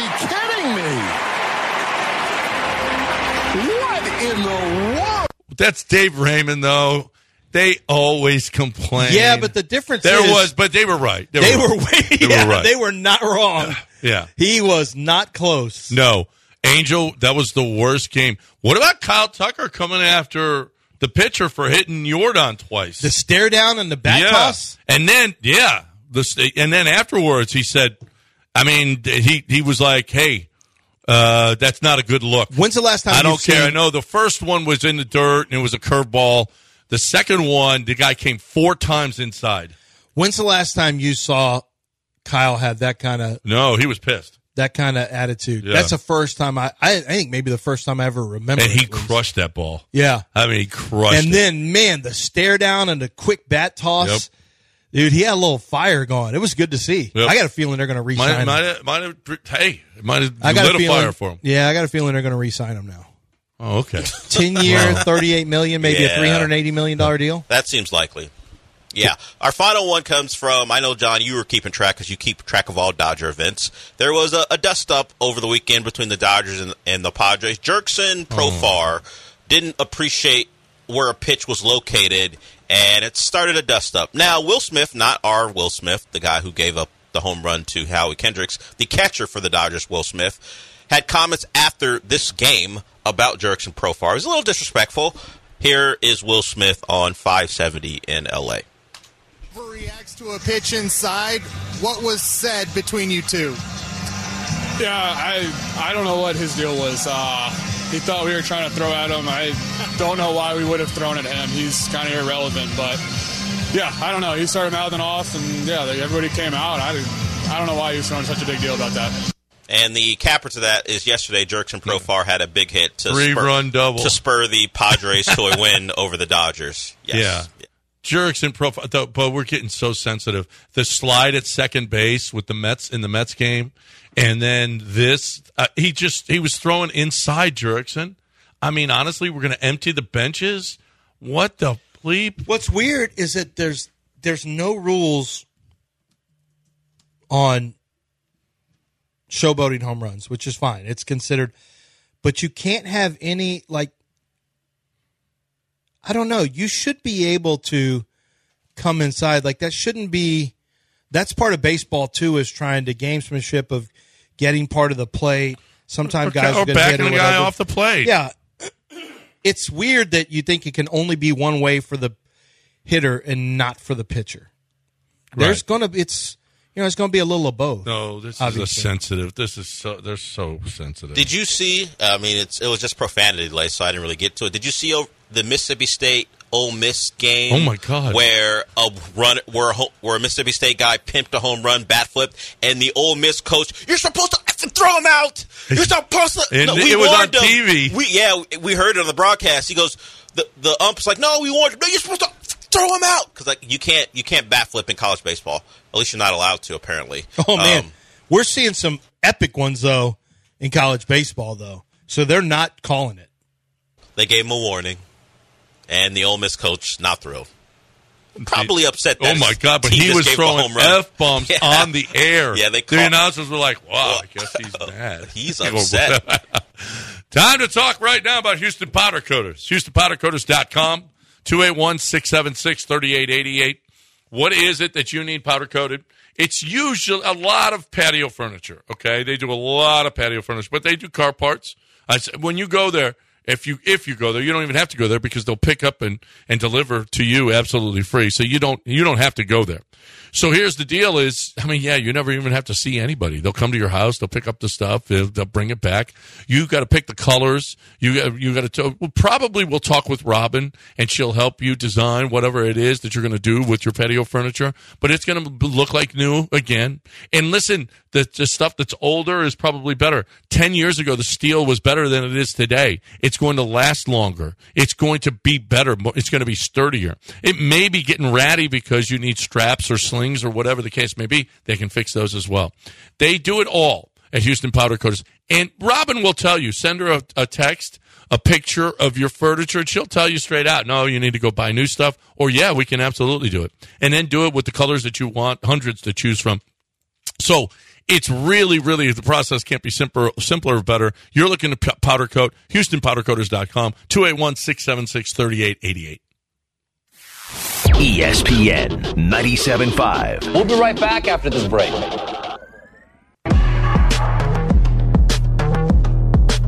kidding me. What in the world? That's Dave Raymond, though. They always complain. yeah, but the difference there is was, but they were right. They, they were, were right. way, They yeah, were right. They were not wrong. Yeah, He was not close. no. Angel, that was the worst game. What about Kyle Tucker coming after the pitcher for hitting Jordan twice? The stare down and the bat yeah. toss? And then, yeah. The, and then afterwards, he said, I mean, he, he was like, hey, uh, that's not a good look. When's the last time I don't you've care. seen- I know the first one was in the dirt, and it was a curveball. The second one, the guy came four times inside. When's the last time you saw Kyle have that kind of No, he was pissed. that kind of attitude? Yeah. That's the first time I, I I think maybe the first time I ever remember. And he at least. crushed that ball. Yeah. I mean, he crushed And it. then, man, the stare down and the quick bat toss. Yep. Dude, he had a little fire going. It was good to see. Yep. I got a feeling they're going to re-sign Might, him. might, have, might have, hey, it might have I got lit a a feeling, fire for him. Yeah, I got a feeling they're going to re-sign him now. Oh, okay. Ten year, thirty-eight million, maybe Yeah. a three hundred eighty million dollar deal. That seems likely. Yeah. Our final one comes from, I know, John, you were keeping track because you keep track of all Dodger events. There was a, a dust-up over the weekend between the Dodgers and, and the Padres. Jurickson Profar oh. didn't appreciate where a pitch was located, and it started a dust-up. Now, Will Smith, not our Will Smith, the guy who gave up the home run to Howie Kendricks, the catcher for the Dodgers, Will Smith, had comments after this game about Jurickson Profar. It was a little disrespectful. Here is Will Smith on five seventy in L A Reacts to a pitch inside. What was said between you two? Yeah, I I don't know what his deal was. Uh, he thought we were trying to throw at him. I don't know why we would have thrown at him. He's kind of irrelevant, but yeah, I don't know. He started mouthing off, and yeah, everybody came out. I I don't know why he was throwing such a big deal about that. And the capper to that is yesterday, Jurickson Profar had a big hit to Three spur, run double to spur the Padres to a win over the Dodgers. Yes. Yeah. Jurickson Profar, but we're getting so sensitive. The slide at second base with the Mets in the Mets game, and then this, uh, he just, he was throwing inside Jurickson. I mean, honestly, we're going to empty the benches. What the bleep? What's weird is that there's there's no rules on showboating home runs, which is fine. It's considered, but you can't have any, like, I don't know. You should be able to come inside. Like, that shouldn't be, that's part of baseball too, is trying to gamesmanship of getting part of the plate. Sometimes guys or are going to hit backing or the guy whatever. off the plate. Yeah. It's weird that you think it can only be one way for the hitter and not for the pitcher. There's Right. going to be, it's, you know, it's going to be a little of both. No, this obviously. is a sensitive. This is so, they're so sensitive. Did you see, I mean, it's it was just profanity delay, so I didn't really get to it. Did you see over the Mississippi State Ole Miss game? Oh, my God. Where a run, where a, ho- where a Mississippi State guy pimped a home run, bat flipped, and the Ole Miss coach, you're supposed to effing throw him out. You're supposed to. And no, it we was warned on him. T V. We yeah, we heard it on the broadcast. He goes, the the ump's like, no, we warned him. No, you're supposed to throw him out because like you can't you can't bat flip in college baseball. At least you're not allowed to, apparently. Oh, man. Um, We're seeing some epic ones, though, in college baseball, though. So they're not calling it. They gave him a warning, and the Ole Miss coach not thrilled. Probably upset. That Oh my his God! But team he just was gave him a throwing home run. f bombs Yeah. on the air. Yeah, they the called- announcers were like, "Wow, I guess he's mad. He's upset." Time to talk right now about Houston Powder Coaters. Houston Powder Coaters dot com, two eight one, six seven six, three eight eight eight. What is it that you need powder coated? It's usually a lot of patio furniture. Okay, they do a lot of patio furniture, but they do car parts. I said, when you go there. If you if you go there, you don't even have to go there because they'll pick up and, and deliver to you absolutely free. So you don't you don't have to go there. So here's the deal is, I mean, yeah, you never even have to see anybody. They'll come to your house. They'll pick up the stuff. They'll, they'll bring it back. You got to pick the colors. You you got to well, probably we'll talk with Robin and she'll help you design whatever it is that you're going to do with your patio furniture. But it's going to look like new again. And listen, the, the stuff that's older is probably better. Ten years ago, the steel was better than it is today. It's going to last longer. It's going to be better. It's going to be sturdier. It may be getting ratty because you need straps or slings or whatever the case may be. They can fix those as well. They do it all at Houston Powder Coaters. And Robin will tell you, send her a, a text, a picture of your furniture, and she'll tell you straight out, no, you need to go buy new stuff. Or, yeah, we can absolutely do it. And then do it with the colors that you want, hundreds to choose from. So it's really, really, the process can't be simpler, simpler or better. You're looking to powder coat, Houston Powder Coaters dot com, two eight one, six seven six, three eight eight eight. E S P N ninety-seven point five. We'll be right back after this break.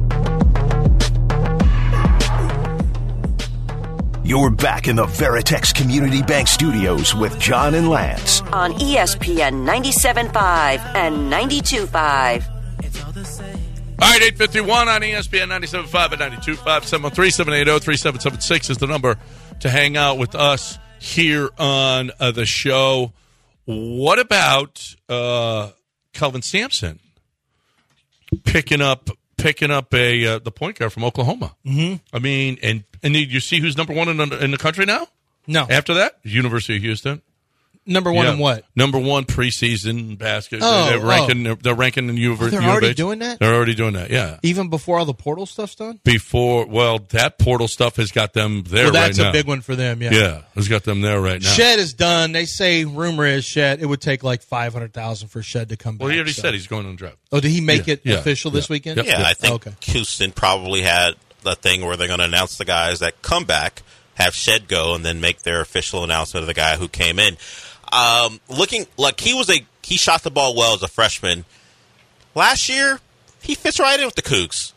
You're back in the Veritex Community Bank Studios with John and Lance. On E S P N ninety-seven point five and ninety-two point five. All right, eight fifty-one on E S P N ninety-seven point five and ninety-two point five. seven one three, seven eight zero, three seven seven six is the number to hang out with us here on uh, the show. What about uh, Kelvin Sampson picking up picking up a uh, the point guard from Oklahoma? Mm-hmm. I mean, and and did you see who's number one in the, in the country now? No. After that, University of Houston. Number one Yeah. in what? Number one preseason basket. Oh, they're ranking. They're, they're ranking in U of Oh, they're U of already H. doing that? They're already doing that. Yeah. Even before all the portal stuff's done? Before, well, that portal stuff has got them there Well, that's right now. a big one for them, yeah. Yeah, it's got them there right now. Shed is done. They say, rumor is Shed, it would take like five hundred thousand dollars for Shed to come back. Well, he already so. said he's going on the draft. Oh, did he make Yeah, it yeah, official this yeah. weekend? Yep, Yeah, yep. I think Okay. Houston probably had the thing where they're going to announce the guys that come back, have Shed go, and then make their official announcement of the guy who came in. Um, looking like he was a he shot the ball well as a freshman. Last year, he fits right in with the Cougs.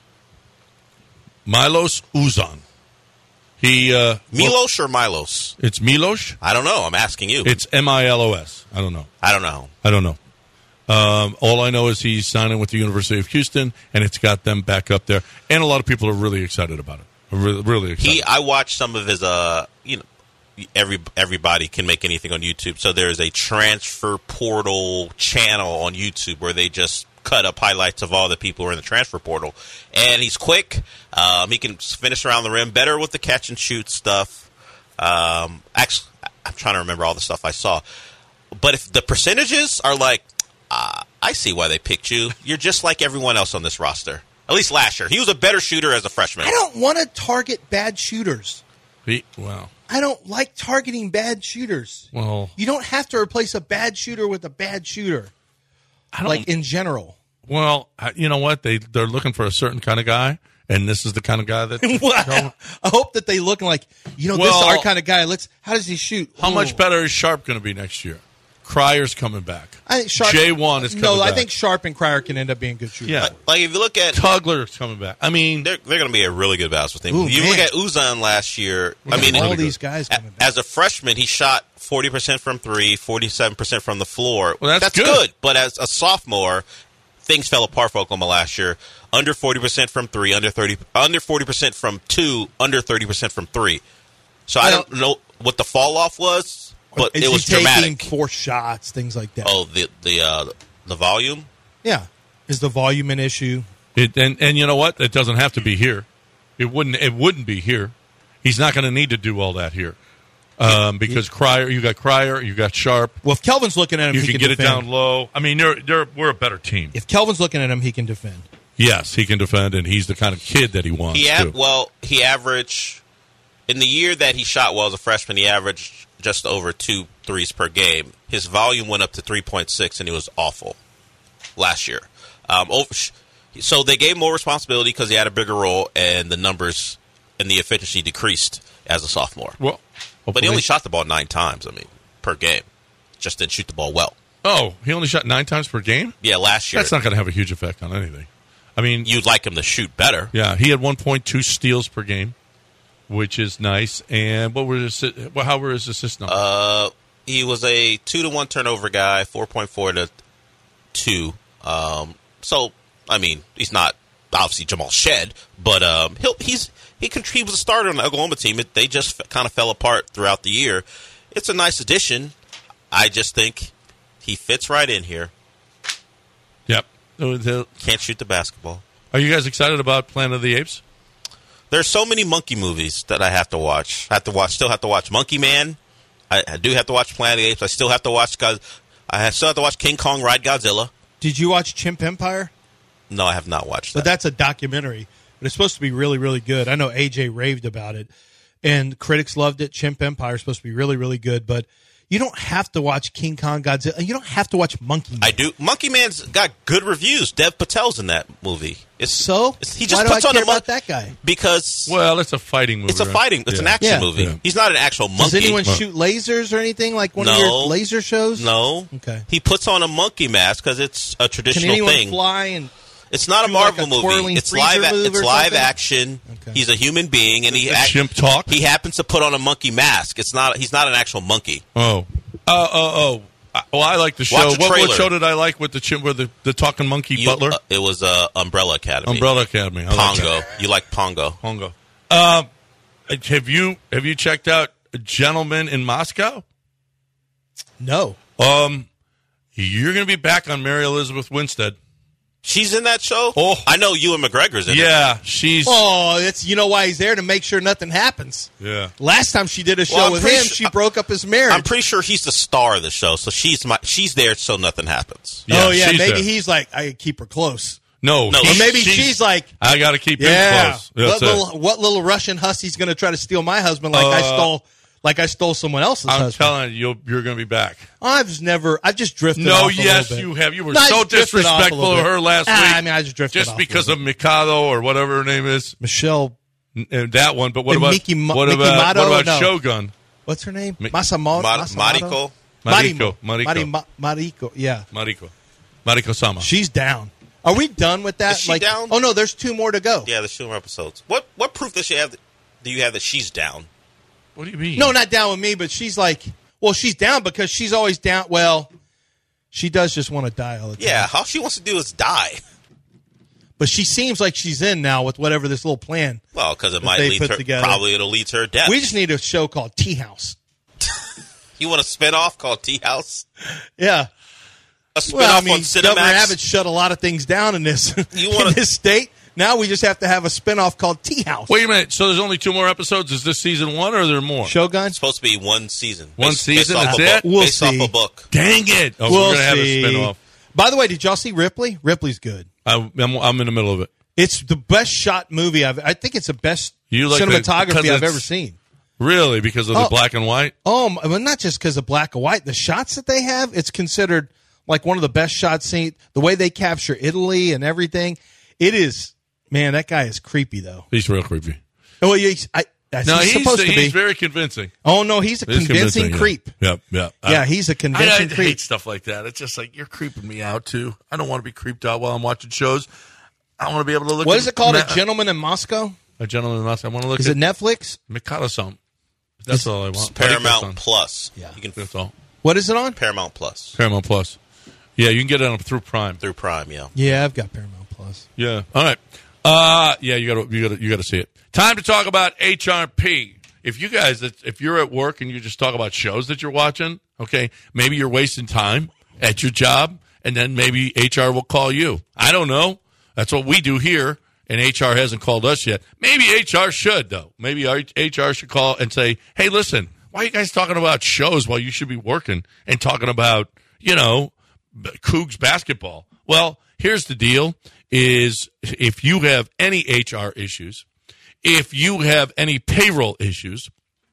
Milos Uzan. He uh, Milos or Milos? It's Milos. I don't know. I'm asking you. It's M I L O S. I don't know. I don't know. I don't know. Um, all I know is he's signing with the University of Houston, and it's got them back up there. And a lot of people are really excited about it. Really, really excited. He, I watched some of his. Uh, you know, every everybody can make anything on YouTube. So there's a transfer portal channel on YouTube where they just cut up highlights of all the people who are in the transfer portal. And he's quick. Um, he can finish around the rim better with the catch and shoot stuff. Um, actually, I'm trying to remember all the stuff I saw. But if the percentages are like, uh, I see why they picked you. You're just like everyone else on this roster. At least last year. He was a better shooter as a freshman. I don't want to target bad shooters. He, well, I don't like targeting bad shooters. well, You don't have to replace a bad shooter with a bad shooter. I don't. Like in general. well, I- you know what? They they're looking for a certain kind of guy, and this is the kind of guy that. Wow. I hope that they look like, you know, this Well- is our kind of guy. Let's. How does he shoot? How Ooh. much better is Sharp going to be next year? Cryer's coming back. I think Sharp, J one is coming No, back. I think Sharp and Cryer can end up being good shooters. Yeah. Like, like if you look at Tugler's coming back. I mean, they're they're going to be a really good basketball team. Ooh, you man. look at Uzan last year. We I got mean, all really these good. guys a- coming back. as a freshman, he shot forty percent from three, forty-seven percent from the floor. Well, that's good. But as a sophomore, things fell apart for Oklahoma last year. Under forty percent from three, under thirty, under forty percent from two, under thirty percent from three. So I Well- don't know what the fall off was, but Is uh, it was he taking dramatic. four shots, things like that. Oh, the the uh, the volume. Yeah. Is the volume an issue? it, and and you know what? It doesn't have to be here. It wouldn't. It wouldn't be here. He's not going to need to do all that here, um, because Cryer. You got Cryer. You got Sharp. Well, if Kelvin's looking at him, You he can can get defend. it down low. I mean, they're, they're, we're a better team. If Kelvin's looking at him, he can defend. Yes, he can defend, and he's the kind of kid that he wants He to. av- well, he averaged in the year that he shot well as a freshman. He averaged just over two threes per game. His volume went up to three point six, and he was awful last year. Um, over, so they gave more responsibility because he had a bigger role, and the numbers and the efficiency decreased as a sophomore. Well, but he only shot the ball nine times. I mean, per game, just didn't shoot the ball well. Oh, he only shot nine times per game? Yeah, last year. That's not going to have a huge effect on anything. I mean, you'd like him to shoot better. Yeah, he had one point two steals per game, which is nice. And what were his, well, how were his assist numbers? Uh, he was a two to one turnover guy, four point four to two. Um, so I mean, he's not obviously Jamal Shed, but um, he'll, he's he con- he was a starter on the Oklahoma team. It, they just f- kind of fell apart throughout the year. It's a nice addition. I just think he fits right in here. Yep. The, Can't shoot the basketball. Are you guys excited about Planet of the Apes? There's so many monkey movies that I have to watch. I have to watch. Still have to watch Monkey Man. I, I do have to watch Planet of the Apes. I still have to watch. God, I still have to watch King Kong Ride Godzilla. Did you watch Chimp Empire? No, I have not watched that. But that's a documentary. But it's supposed to be really, really good. I know A J raved about it, and critics loved it. Chimp Empire is supposed to be really, really good. But you don't have to watch King Kong Godzilla. You don't have to watch Monkey Man. I do. Monkey Man's got good reviews. Dev Patel's in that movie. It's, so it's, he just why do puts I on care a mon- about that guy? Because well, it's a fighting movie. It's a right? fighting. It's Yeah. an action Yeah. movie. Yeah. He's not an actual monkey. Does anyone shoot lasers or anything like one No. of your laser shows? No. Okay. He puts on a monkey mask because it's a Can traditional anyone thing. fly and? It's not a do Marvel like a movie. It's freezer live. A- move it's or live something? action. Okay. He's a human being, and he The act- chimp talk? He happens to put on a monkey mask. It's not. He's not an actual monkey. Oh, oh, oh, oh. I- Well, I like the show. Watch the What, what trailer. show did I like with the chimp, with the, the talking monkey You- butler? uh, it was uh, Umbrella Academy. Umbrella Academy. I like Pongo. that. You like Pongo? Pongo. Um, have you have you checked out Gentlemen in Moscow? No. Um, you're going to be back on Mary Elizabeth Winstead. She's in that show. Oh, I know Ewan McGregor's in it. yeah, she's. Oh, it's you know why he's there to make sure nothing happens. Yeah. Last time she did a show Well, I'm with pretty him, su- she broke up his marriage. I'm pretty sure he's the star of the show, so she's my she's there so nothing happens. Yeah, oh yeah, she's maybe there. he's like I keep her close. No, No, Or he's- maybe she's, like, I got to keep yeah. him close. That's What it. little what little Russian hussy's going to try to steal my husband like I Uh, stole like I stole someone else's I'm husband? telling you, you'll, you're going to be back. I've just never. I've just drifted. No, off a yes, little bit. you have. You were No, I so just drifted off a disrespectful little of bit. her last Ah, week. I mean, I just drifted just off a because little of Mikado or whatever her name is. Michelle. And that one, but what And about Miki Ma- what Miki about Mato? what about No. Shogun? What's her name? Mi- Masamo- Ma- Masamoto? Mariko. Mariko. Mari- Mariko. Ma- Mariko. Yeah, Mariko. Mariko Sama. she's down. Are we done with that? Is she like, down? oh no, there's two more to go. Yeah, there's two more episodes. What what proof does she have? That, do you have that she's down? What do you mean? No, not down with me, but she's like, well, she's down because she's always down. Well, she does just want to die all the time. Yeah, all she wants to do is die. But she seems like she's in now with whatever this little plan. Well, because it that might they lead put her. together. Probably it'll lead to her death. We just need a show called Tea House. You want a spinoff called Tea House? Yeah. A spinoff Well, I mean, on Cinemax? Governor Abbott shut a lot of things down in this You wanna- in this state. Now we just have to have a spinoff called Tea House. Wait a minute. So there's only two more episodes. Is this season one or are there more? Shogun? It's supposed to be one season. One Based- season, based off that's a it? book- We'll based see. off a book. Dang it! Oh, We'll we're gonna have a see. spinoff. By the way, did y'all see Ripley? Ripley's good. I, I'm, I'm in the middle of it. It's the best shot movie I've. I think it's the best You like the- cinematography because I've it's- ever seen. Really, because of the Oh. black and white. Oh, well, not just because of black and white. The shots that they have, it's considered like one of the best shots seen. The way they capture Italy and everything, it is. Man, that guy is creepy though. He's real creepy. Oh, yeah, he's, I, that's No, he's, he's, supposed to he's be. very convincing. Oh no, he's a He's convincing yeah. creep. Yep, yep. Yeah, he's a convincing I, I creep. hate stuff like that. It's just like you're creeping me out too. I don't want to be creeped out while I'm watching shows. I want to be able to look. What at is it called? Ma- A Gentleman in Moscow? A gentleman in Moscow. I want to look. Is at it Netflix? Mikado Song. That's all I want. Paramount Mariko-san. Plus. Yeah. You can That's all. What is it on? Paramount Plus Paramount Plus. Yeah, you can get it on through Prime. through Prime. Yeah. Yeah, I've got Paramount Plus. Yeah. All right. Uh, yeah, you got to you got to you got to see it. Time to talk about H R P. If you guys, if you're at work and you just talk about shows that you're watching, okay, maybe you're wasting time at your job, and then maybe H R will call you. I don't know. That's what we do here, and H R hasn't called us yet. Maybe H R should, though. Maybe H R should call and say, "Hey, listen, why are you guys talking about shows while you should be working and talking about, you know, Cougs basketball?" Well, here's the deal. Is if you have any H R issues, if you have any payroll issues,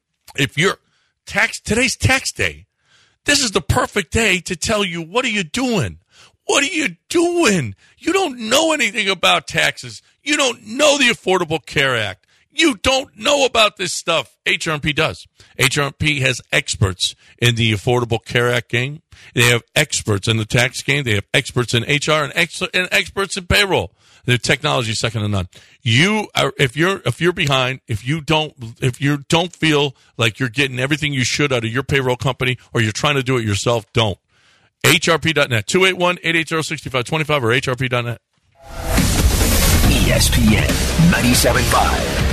if you're tax, today's tax day, this is the perfect day to tell you, what are you doing? What are you doing? You don't know anything about taxes. You don't know the Affordable Care Act. You don't know about this stuff. H R P does. H R P has experts in the Affordable Care Act game. They have experts in the tax game. They have experts in H R and, ex- and experts in payroll. Their technology is second to none. You are, if you're if you're behind, if you don't if you don't feel like you're getting everything you should out of your payroll company, or you're trying to do it yourself, don't. H R P dot net, two eight one, eight eight zero, six five two five or H R P dot net. E S P N ninety-seven point five.